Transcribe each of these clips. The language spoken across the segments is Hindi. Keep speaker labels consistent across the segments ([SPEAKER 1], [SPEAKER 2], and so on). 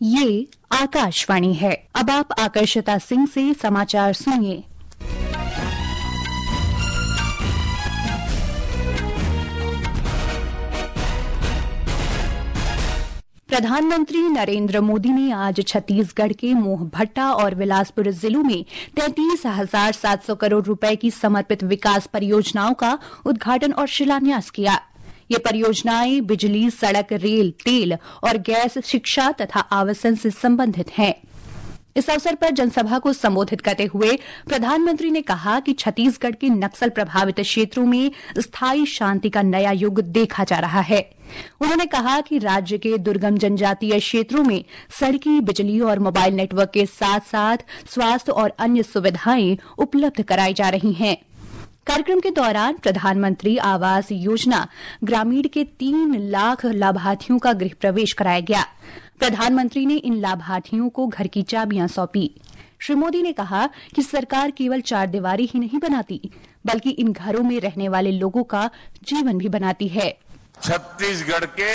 [SPEAKER 1] ये आकाशवाणी है। अब आप आकर्षिता सिंह से समाचार सुनिए। प्रधानमंत्री नरेंद्र मोदी ने आज छत्तीसगढ़ के मोहभट्टा और बिलासपुर जिलों में 33,700 करोड़ रुपए की समर्पित विकास परियोजनाओं का उद्घाटन और शिलान्यास किया। ये परियोजनाएं बिजली, सड़क, रेल, तेल और गैस, शिक्षा तथा आवासन से संबंधित हैं। इस अवसर पर जनसभा को संबोधित करते हुए प्रधानमंत्री ने कहा कि छत्तीसगढ़ के नक्सल प्रभावित क्षेत्रों में स्थायी शांति का नया युग देखा जा रहा है। उन्होंने कहा कि राज्य के दुर्गम जनजातीय क्षेत्रों में सड़कें, बिजली और मोबाइल नेटवर्क के साथ साथ स्वास्थ्य और अन्य सुविधाएं उपलब्ध कराई जा रही हैं। कार्यक्रम के दौरान प्रधानमंत्री आवास योजना ग्रामीण के 3 लाख लाभार्थियों का गृह प्रवेश कराया गया। प्रधानमंत्री ने इन लाभार्थियों को घर की चाबियां सौंपी। श्री मोदी ने कहा कि सरकार केवल चारदीवारी ही नहीं बनाती, बल्कि इन घरों में रहने वाले लोगों का जीवन भी बनाती है।
[SPEAKER 2] छत्तीसगढ़ के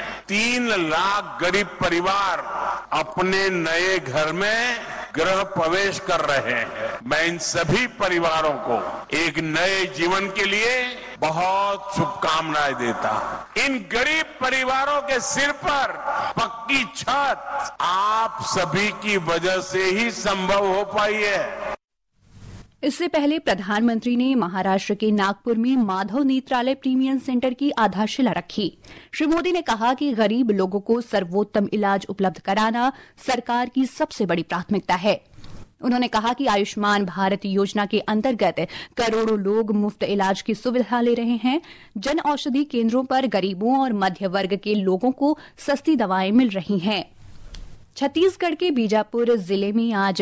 [SPEAKER 2] 3 लाख गरीब परिवार अपने नए घर में गृह प्रवेश कर रहे हैं। मैं इन सभी परिवारों को एक नए जीवन के लिए बहुत शुभकामनाएं देता हूं। इन गरीब परिवारों के सिर पर पक्की छत आप सभी की वजह से ही संभव हो पाई है।
[SPEAKER 1] इससे पहले प्रधानमंत्री ने महाराष्ट्र के नागपुर में माधव नेत्रालय प्रीमियम सेंटर की आधारशिला रखी। श्री मोदी ने कहा कि गरीब लोगों को सर्वोत्तम इलाज उपलब्ध कराना सरकार की सबसे बड़ी प्राथमिकता है। उन्होंने कहा कि आयुष्मान भारत योजना के अंतर्गत करोड़ों लोग मुफ्त इलाज की सुविधा ले रहे हैं। जन औषधि केंद्रों पर गरीबों और मध्य वर्ग के लोगों को सस्ती दवाएं मिल रही हैं। छत्तीसगढ़ के बीजापुर जिले में आज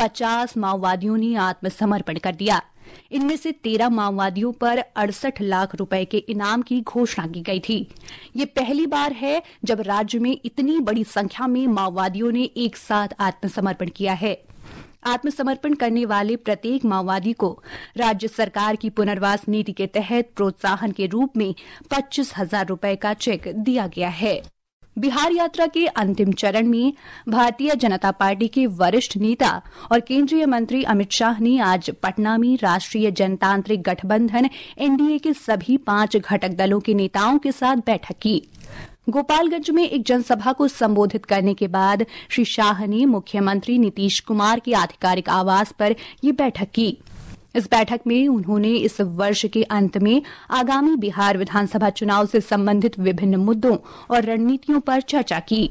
[SPEAKER 1] 50 माओवादियों ने आत्मसमर्पण कर दिया। इनमें से 13 माओवादियों पर 68 लाख रुपए के इनाम की घोषणा की गई थी। ये पहली बार है जब राज्य में इतनी बड़ी संख्या में माओवादियों ने एक साथ आत्मसमर्पण किया है। आत्मसमर्पण करने वाले प्रत्येक माओवादी को राज्य सरकार की पुनर्वास नीति के तहत प्रोत्साहन के रूप में 25,000 रुपए का चेक दिया गया है। बिहार यात्रा के अंतिम चरण में भारतीय जनता पार्टी के वरिष्ठ नेता और केंद्रीय मंत्री अमित शाह ने आज पटना में राष्ट्रीय जनतांत्रिक गठबंधन एनडीए के सभी 5 घटक दलों के नेताओं के साथ बैठक की। गोपालगंज में एक जनसभा को संबोधित करने के बाद श्री शाह ने मुख्यमंत्री नीतीश कुमार के आधिकारिक आवास पर यह बैठक की। इस बैठक में उन्होंने इस वर्ष के अंत में आगामी बिहार विधानसभा चुनाव से संबंधित विभिन्न मुद्दों और रणनीतियों पर चर्चा की।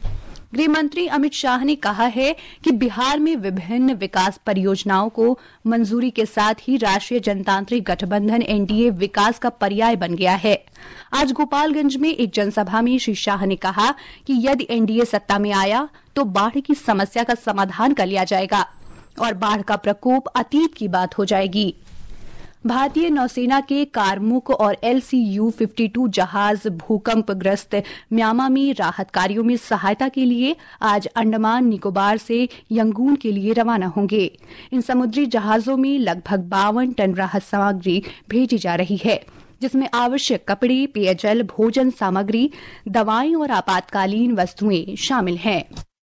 [SPEAKER 1] गृह मंत्री अमित शाह ने कहा है कि बिहार में विभिन्न विकास परियोजनाओं को मंजूरी के साथ ही राष्ट्रीय जनतांत्रिक गठबंधन एनडीए विकास का पर्याय बन गया है। आज गोपालगंज में एक जनसभा में श्री शाह ने कहा कि यदि एनडीए सत्ता में आया तो बाढ़ की समस्या का समाधान कर लिया जाएगा और बाढ़ का प्रकोप अतीत की बात हो जाएगी। भारतीय नौसेना के कारमुक और LCU-52 जहाज भूकंपग्रस्त म्यांमा में राहत कार्यों में सहायता के लिए आज अंडमान निकोबार से यंगून के लिए रवाना होंगे। इन समुद्री जहाजों में लगभग 52 टन राहत सामग्री भेजी जा रही है, जिसमें आवश्यक कपड़े, पेयजल, भोजन सामग्री, दवाएं और आपातकालीन वस्तुएं शामिल हैं।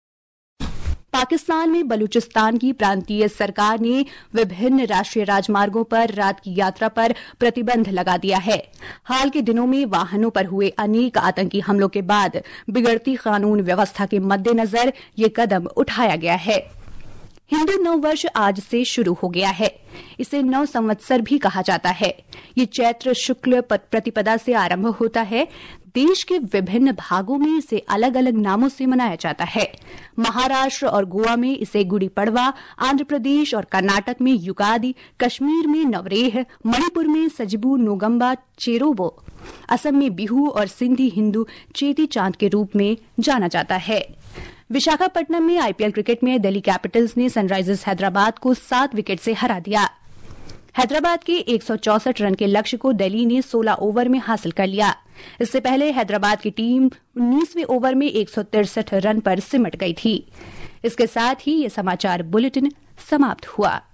[SPEAKER 1] पाकिस्तान में बलूचिस्तान की प्रांतीय सरकार ने विभिन्न राष्ट्रीय राजमार्गों पर रात की यात्रा पर प्रतिबंध लगा दिया है। हाल के दिनों में वाहनों पर हुए अनेक आतंकी हमलों के बाद बिगड़ती कानून व्यवस्था के मद्देनजर ये कदम उठाया गया है। हिंदू नववर्ष आज से शुरू हो गया है। इसे नव संवत्सर भी कहा जाता है। ये चैत्र शुक्ल प्रतिपदा से आरंभ होता है। देश के विभिन्न भागों में इसे अलग अलग नामों से मनाया जाता है। महाराष्ट्र और गोवा में इसे गुड़ी पड़वा, आंध्र प्रदेश और कर्नाटक में युगादि, कश्मीर में नवरेह, मणिपुर में सजिबू नोगम्बा चेरोबो, असम में बिहू और सिंधी हिंदू चेती चांद के रूप में जाना जाता है। विशाखापट्टनम में आईपीएल क्रिकेट में दिल्ली कैपिटल्स ने सनराइजर्स हैदराबाद को 7 विकेट से हरा दिया। हैदराबाद के 164 रन के लक्ष्य को दिल्ली ने 16 ओवर में हासिल कर लिया। इससे पहले हैदराबाद की टीम 19वें ओवर में 163 रन पर सिमट गई थी। इसके साथ ही ये समाचार बुलेटिन समाप्त हुआ।